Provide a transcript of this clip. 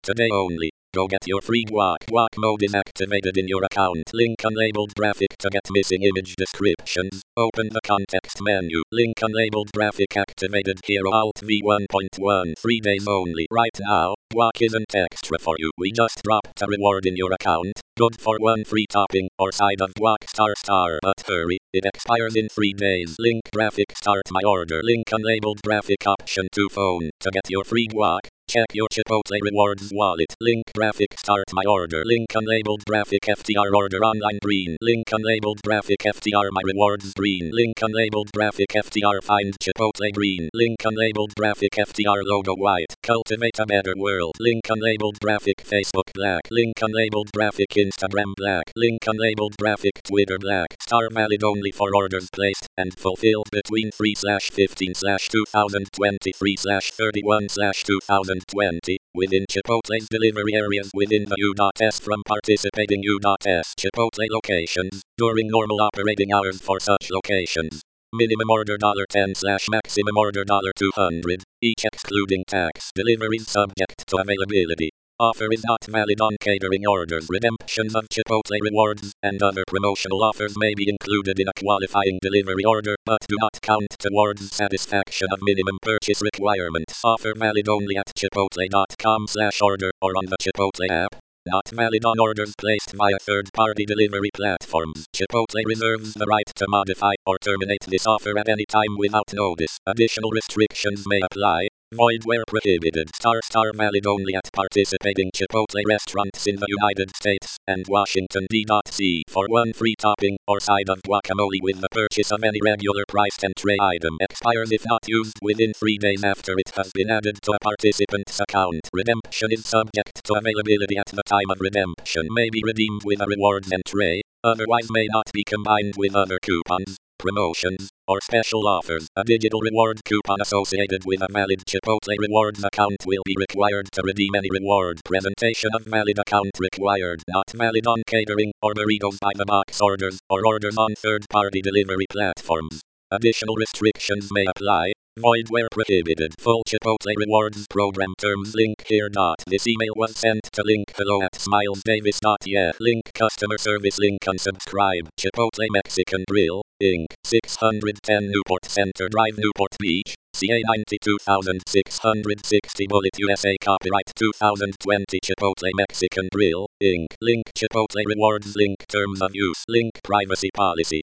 Today only. Go get your free guac. Guac mode is activated in your account. Link unlabeled graphic to get missing image descriptions. Open the context menu. Link unlabeled graphic activated. Hero Alt V1.1. 3 days only. Right now, guac isn't extra for you. We just dropped a reward in your account. Good for one free topping or side of guac star. But hurry, it expires in 3 days. Link graphic start my order. Link unlabeled graphic option to phone. To get your free guac, check your Chipotle rewards wallet. Link graphic start my order. Link unlabeled graphic FTR order online green. Link unlabeled graphic FTR my rewards green. Link unlabeled graphic FTR find Chipotle green. Link unlabeled graphic FTR logo white. Cultivate a better world. Link unlabeled graphic Facebook black. Link unlabeled graphic Instagram black. Link unlabeled graphic Twitter black. Star valid only for orders placed and fulfilled between 3/15/2023/31/2020 within Chipotle's delivery areas within the U.S. from participating U.S. Chipotle locations during normal operating hours for such locations. Minimum order $10 maximum order $200, each excluding tax. Deliveries subject to availability. Offer is not valid on catering orders. Redemptions of Chipotle rewards and other promotional offers may be included in a qualifying delivery order, but do not count towards satisfaction of minimum purchase requirements. Offer valid only at chipotle.com/order or on the Chipotle app. Not valid on orders placed via third-party delivery platforms. Chipotle reserves the right to modify or terminate this offer at any time without notice. Additional restrictions may apply. Void where prohibited. Star valid only at participating Chipotle restaurants in the United States and Washington D.C. for one free topping or side of guacamole with the purchase of any regular priced entry item. Expires if not used within 3 days after it has been added to a participant's account. Redemption is subject to availability at the time of redemption. May be redeemed with a rewards entry. Otherwise may not be combined with other coupons, promotions, or special offers. A digital reward coupon associated with a valid Chipotle rewards account will be required to redeem any reward. Presentation of valid account required. Not valid on catering or burritos by the box orders or orders on third-party delivery platforms. Additional restrictions may apply. Void where prohibited. Full Chipotle rewards program terms link here. This email was sent to link hello@smilesdavis.yeah. Link customer service link unsubscribe. Chipotle Mexican Grill, Inc. 610 Newport Center Drive, Newport Beach, CA 92660 Bullet, USA. Copyright 2020. Chipotle Mexican Grill, Inc. Link Chipotle rewards link terms of use. Link privacy policy.